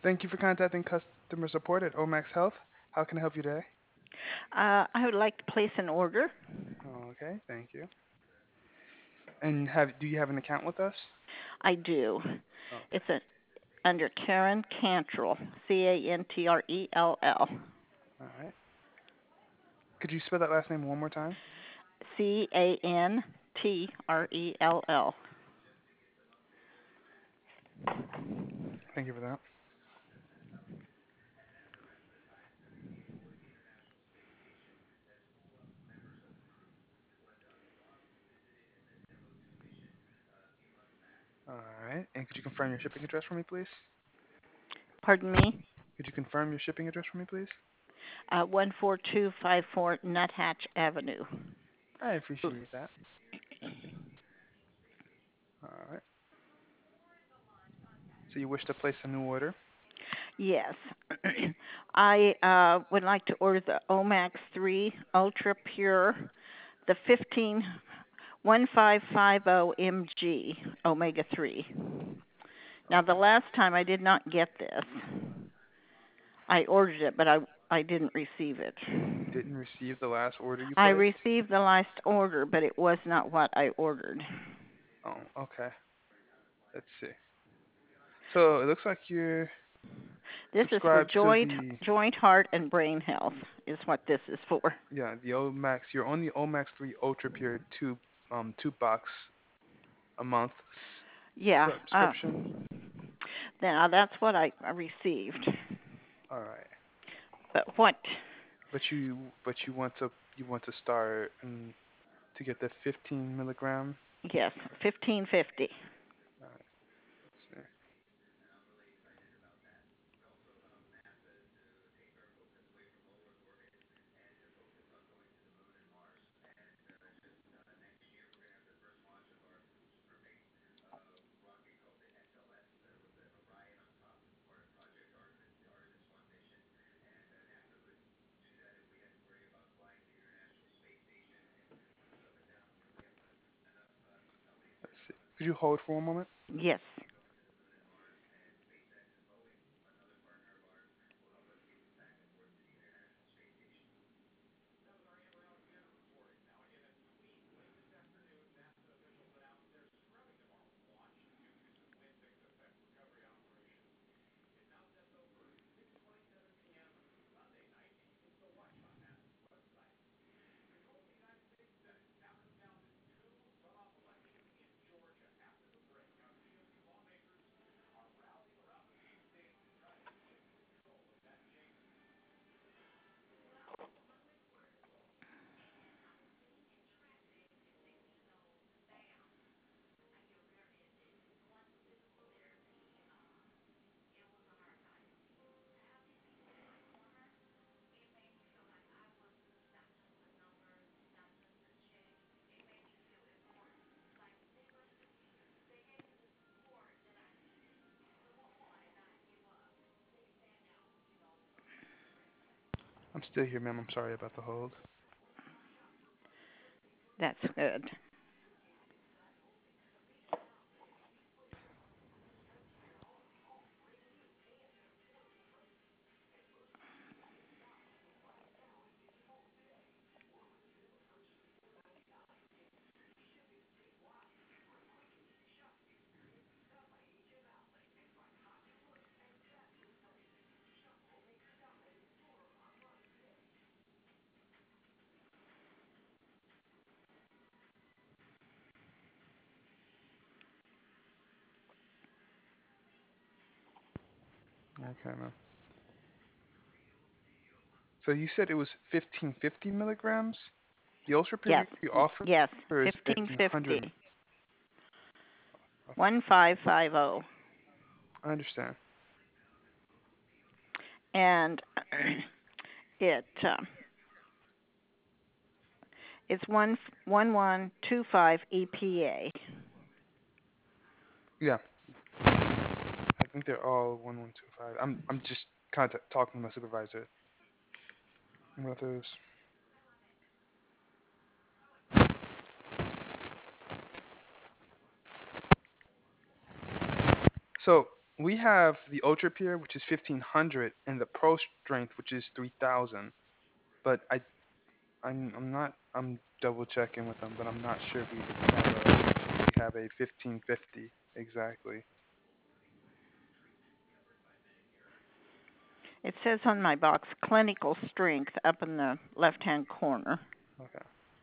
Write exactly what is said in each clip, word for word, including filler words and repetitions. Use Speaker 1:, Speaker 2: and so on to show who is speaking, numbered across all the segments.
Speaker 1: Thank you for contacting customer support at Omax Health. How can I help you today?
Speaker 2: Uh, I would like to place an order.
Speaker 1: Okay, thank you. And have do you have an account with us?
Speaker 2: I do.
Speaker 1: Okay.
Speaker 2: It's a, under Karen Cantrell, C A N T R E L L.
Speaker 1: All right. Could you spell that last name one more time?
Speaker 2: C A N T R E L L.
Speaker 1: Thank you for that. All right. And could you confirm your shipping address for me, please?
Speaker 2: Pardon me?
Speaker 1: Could you confirm your shipping address for me, please?
Speaker 2: Uh, one four two five four Nuthatch Avenue.
Speaker 1: I appreciate that. All right. So you wish to place a new order?
Speaker 2: Yes. I uh, would like to order the Omax three Ultra Pure, the fifteen one five five zero mg omega three. Now, the
Speaker 1: Okay.
Speaker 2: last time I did not get this. I ordered it, but I I didn't receive it.
Speaker 1: You didn't receive the last order you
Speaker 2: I
Speaker 1: placed?
Speaker 2: received the last order, but it was not what I ordered.
Speaker 1: Oh, okay. Let's see. So it looks like you're
Speaker 2: This is for
Speaker 1: subscribed to
Speaker 2: joint
Speaker 1: the
Speaker 2: joint heart and brain health is what this is for.
Speaker 1: yeah the Omax. You're on the Omax three Ultra Pure tube um tube box a month s-
Speaker 2: Yeah, uh,
Speaker 1: subscription.
Speaker 2: now that's what I, I received.
Speaker 1: All right.
Speaker 2: But what?
Speaker 1: But you but you want to you want to start and to get the fifteen milligram.
Speaker 2: Yes, fifteen fifty.
Speaker 1: All right. Let's see. Let's see. Could you hold for one moment?
Speaker 2: Yes.
Speaker 1: I'm still here, ma'am. I'm sorry about the hold.
Speaker 2: That's good.
Speaker 1: Okay, ma'am. So you said it was fifteen fifty milligrams. The ultra pure
Speaker 2: Yes.
Speaker 1: you offer
Speaker 2: Yes.
Speaker 1: is
Speaker 2: Fifteen
Speaker 1: fifteen hundred.
Speaker 2: fifty.
Speaker 1: Okay,
Speaker 2: One five five zero.
Speaker 1: I understand.
Speaker 2: And it uh, it's one one one two five E P A.
Speaker 1: Yeah, I think they're all one one two five. I'm I'm just contact talking to my supervisor about those. So We have the Ultra Pure, which is fifteen hundred, and the Pro Strength, which is three thousand. But I, I'm, I'm not. I'm double checking with them, but I'm not sure we have a we have a fifteen fifty exactly.
Speaker 2: It says on my box clinical strength up in the left hand corner.
Speaker 1: Okay.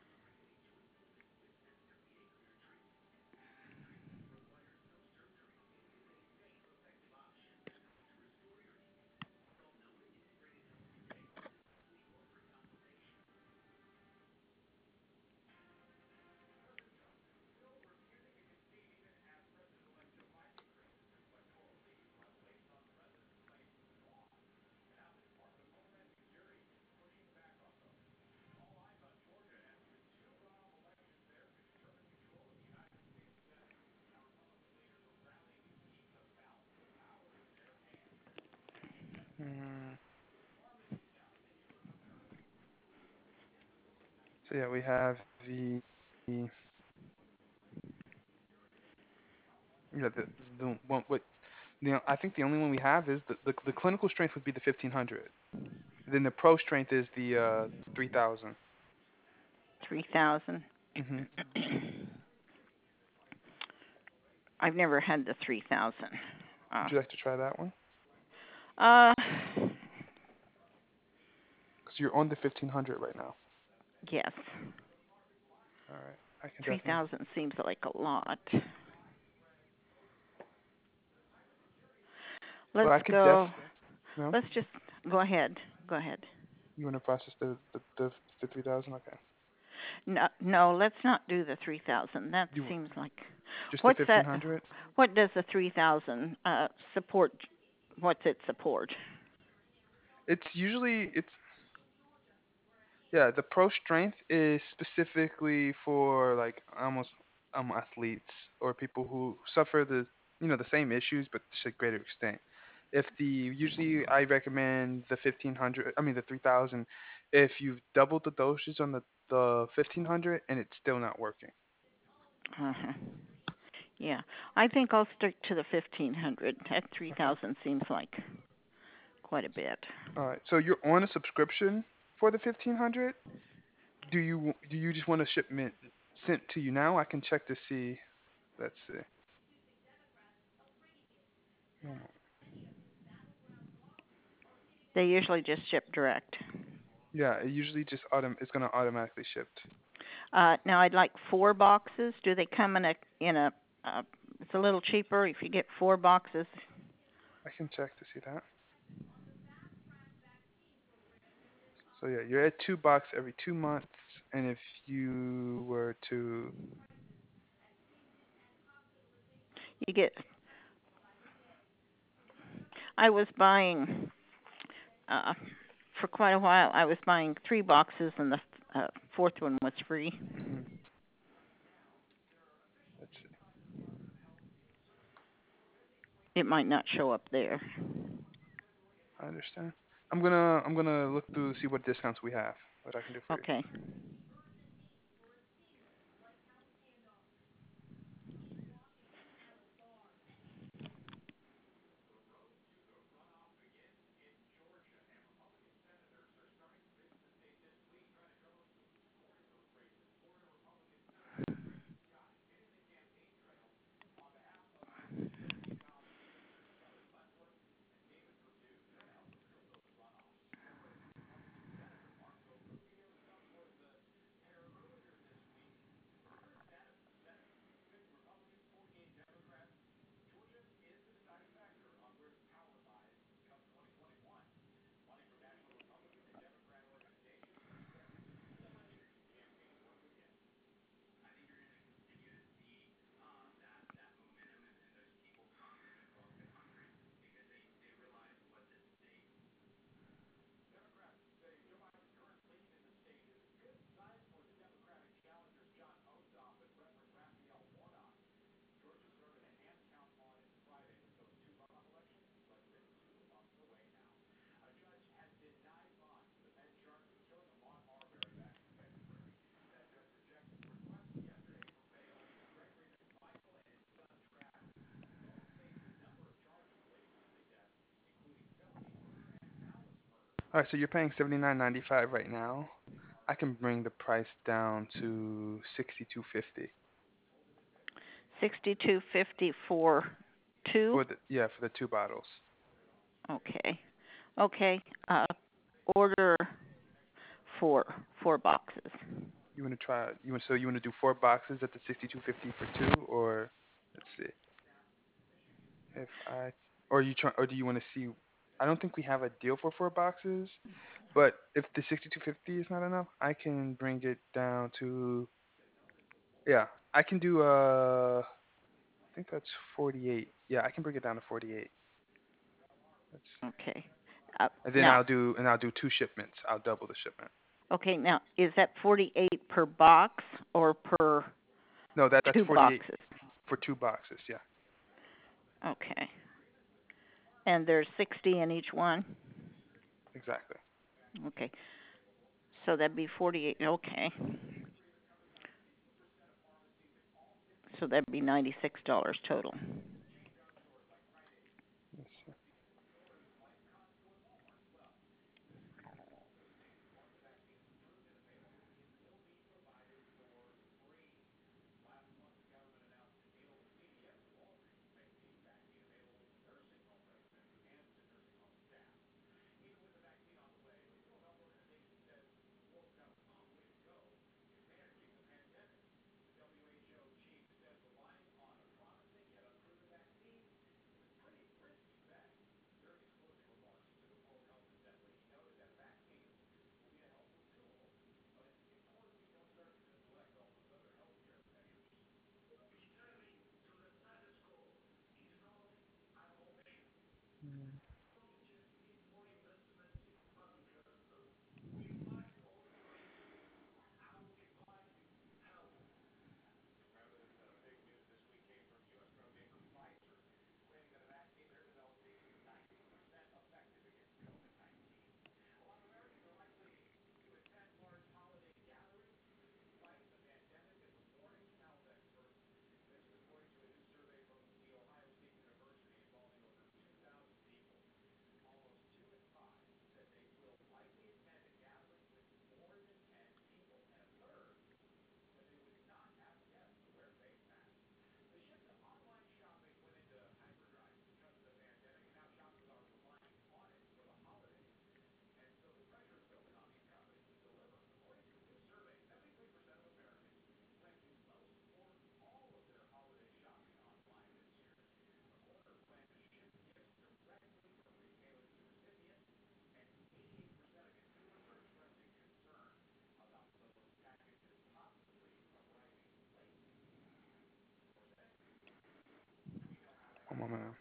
Speaker 1: Mm, so yeah, we have the, the yeah the the one what the I think the only one we have is the the, the clinical strength would be the fifteen hundred. Then the Pro Strength is the uh three thousand.
Speaker 2: three thousand.
Speaker 1: Mm-hmm.
Speaker 2: I've never had the three thousand. Uh,
Speaker 1: Would you like to try that one?
Speaker 2: uh,
Speaker 1: Because you're on the fifteen hundred right now.
Speaker 2: yes.
Speaker 1: All right. I can definitely.
Speaker 2: three thousand seems like a lot.
Speaker 1: Well,
Speaker 2: Let's
Speaker 1: I could def.
Speaker 2: go.
Speaker 1: No.
Speaker 2: Let's just go ahead. Go ahead.
Speaker 1: You want to process the the the, the three thousand? Okay.
Speaker 2: No, no, let's not do the three thousand. That
Speaker 1: You
Speaker 2: seems like
Speaker 1: just the
Speaker 2: what's
Speaker 1: fifteen
Speaker 2: that?
Speaker 1: hundred?
Speaker 2: What does the three thousand uh support? What's it support?
Speaker 1: It's usually it's yeah. The Pro Strength is specifically for like almost um athletes or people who suffer the you know the same issues but to a greater extent. If the usually I recommend the fifteen hundred. I mean the three thousand. If you've doubled the dosage on the the fifteen hundred and it's still not working.
Speaker 2: Uh-huh. Yeah, I think I'll stick to the fifteen hundred. That
Speaker 1: Okay.
Speaker 2: three thousand seems like quite a bit.
Speaker 1: All right. So you're on a subscription for the fifteen hundred. Do you do you just want a shipment sent to you now? I can check to see. Let's see. Hmm.
Speaker 2: They usually just ship direct.
Speaker 1: Yeah, it usually just autom- it's gonna automatically shipped.
Speaker 2: Uh, now I'd like four boxes. Do they come in a in a? Uh, it's a little cheaper if you get four boxes.
Speaker 1: I can check to see that. So yeah, you're at two bucks every two months, and if you were to,
Speaker 2: You get. I was buying uh, for quite a while. I was buying three boxes, and the uh, fourth one was free.
Speaker 1: mhm, let's see.
Speaker 2: It might not show up there.
Speaker 1: I understand. I'm gonna I'm gonna look through see what discounts we have, what I can do for you.
Speaker 2: Okay.
Speaker 1: All right, so you're paying seventy-nine ninety-five right now. I can bring the price down to sixty-two fifty
Speaker 2: Sixty-two fifty for two.
Speaker 1: for the yeah for the two bottles.
Speaker 2: Okay. Okay. Uh, order four four boxes.
Speaker 1: You want to try you want so you want to do four boxes at the sixty-two fifty for two, or let's see if I or you try or do you want to see? I don't think we have a deal for four boxes, but if the sixty-two fifty is not enough, I can bring it down to yeah I can do uh I think that's forty-eight. Yeah, I can bring it down to forty-eight. Let's see.
Speaker 2: Okay. Uh,
Speaker 1: And then
Speaker 2: now,
Speaker 1: I'll do and I'll do two shipments. I'll double the shipment.
Speaker 2: okay. Now, is that forty-eight per box or per
Speaker 1: No, that that's
Speaker 2: two
Speaker 1: forty-eight
Speaker 2: boxes?
Speaker 1: for two boxes. Yeah,
Speaker 2: Okay. And there's sixty in each one.
Speaker 1: exactly.
Speaker 2: Okay. So that'd be forty-eight. Okay. So that'd be ninety-six dollars total.
Speaker 1: Let's see. One moment.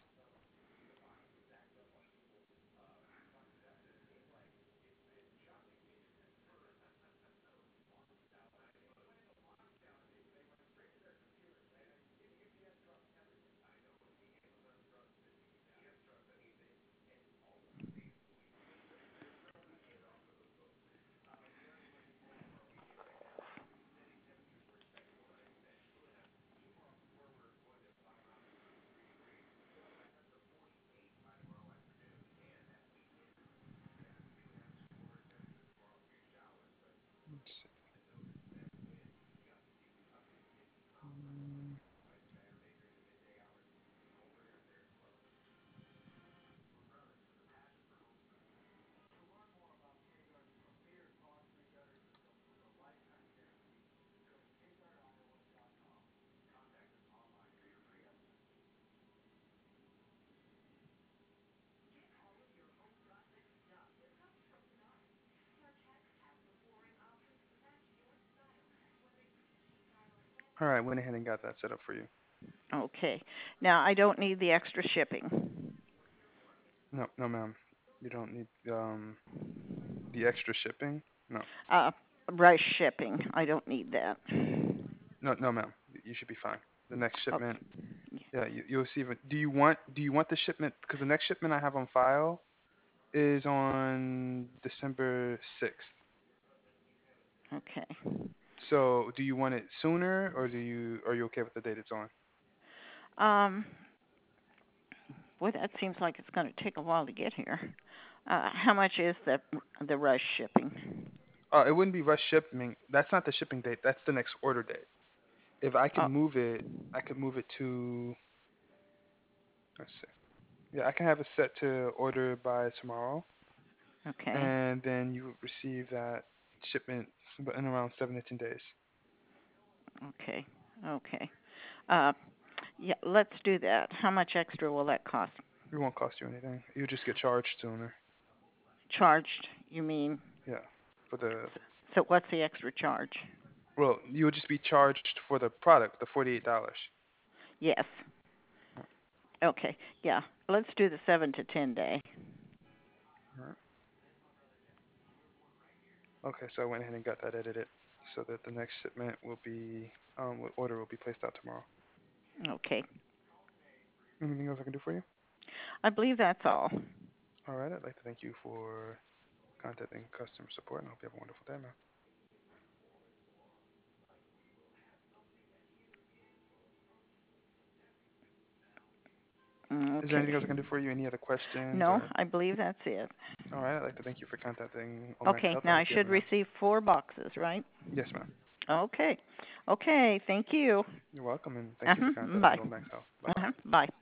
Speaker 1: Let's see. All right, went ahead and got that set up for you.
Speaker 2: Okay. Now I don't need the extra shipping.
Speaker 1: No, no, ma'am. You don't need um the extra shipping. No,
Speaker 2: Uh, Rice shipping. I don't need that.
Speaker 1: no, no, ma'am. You should be fine. The next shipment,
Speaker 2: Okay.
Speaker 1: yeah, you, you'll receive it. Do you want do you want the shipment? Because the next shipment I have on file is on December sixth.
Speaker 2: Okay.
Speaker 1: So, do you want it sooner, or do you are you okay with the date it's on?
Speaker 2: Um. Boy, that seems like it's going to take a while to get here. Uh, how much is the the rush shipping?
Speaker 1: Uh, it wouldn't be rush shipping. That's not the shipping date. That's the next order date. If I could
Speaker 2: Oh,
Speaker 1: move it, I could move it to. Let's see. Yeah, I can have it set to order by tomorrow,
Speaker 2: okay,
Speaker 1: and then you would receive that shipment in around seven to ten days.
Speaker 2: okay, okay. Uh, yeah, let's do that. How much extra will that cost?
Speaker 1: It won't cost you anything. You just get charged sooner.
Speaker 2: Charged, you mean?
Speaker 1: Yeah, for the
Speaker 2: So what's the extra charge?
Speaker 1: well, you would just be charged for the product, the forty-eight dollars.
Speaker 2: Yes. Okay. Yeah. Let's do the seven to ten day.
Speaker 1: All right. Okay, so I went ahead and got that edited so that the next shipment will be um order will be placed out tomorrow.
Speaker 2: Okay.
Speaker 1: Anything else I can do for you?
Speaker 2: I believe that's all.
Speaker 1: All right, I'd like to thank you for contacting customer support, and I hope you have a wonderful day, man. Is there anything
Speaker 2: Okay.
Speaker 1: else I can do for you? Any other questions
Speaker 2: No,
Speaker 1: or?
Speaker 2: I believe that's it.
Speaker 1: All right, I'd like to thank you for contacting Omax
Speaker 2: Okay.
Speaker 1: Health. I
Speaker 2: Now I
Speaker 1: hope you have
Speaker 2: should
Speaker 1: a
Speaker 2: receive four boxes, right?
Speaker 1: yes, ma'am.
Speaker 2: Okay. Okay. Thank you.
Speaker 1: You're welcome, and thank you for
Speaker 2: Uh-huh.
Speaker 1: contacting
Speaker 2: Bye.
Speaker 1: Omax Health. Bye bye.
Speaker 2: Uh-huh. Bye.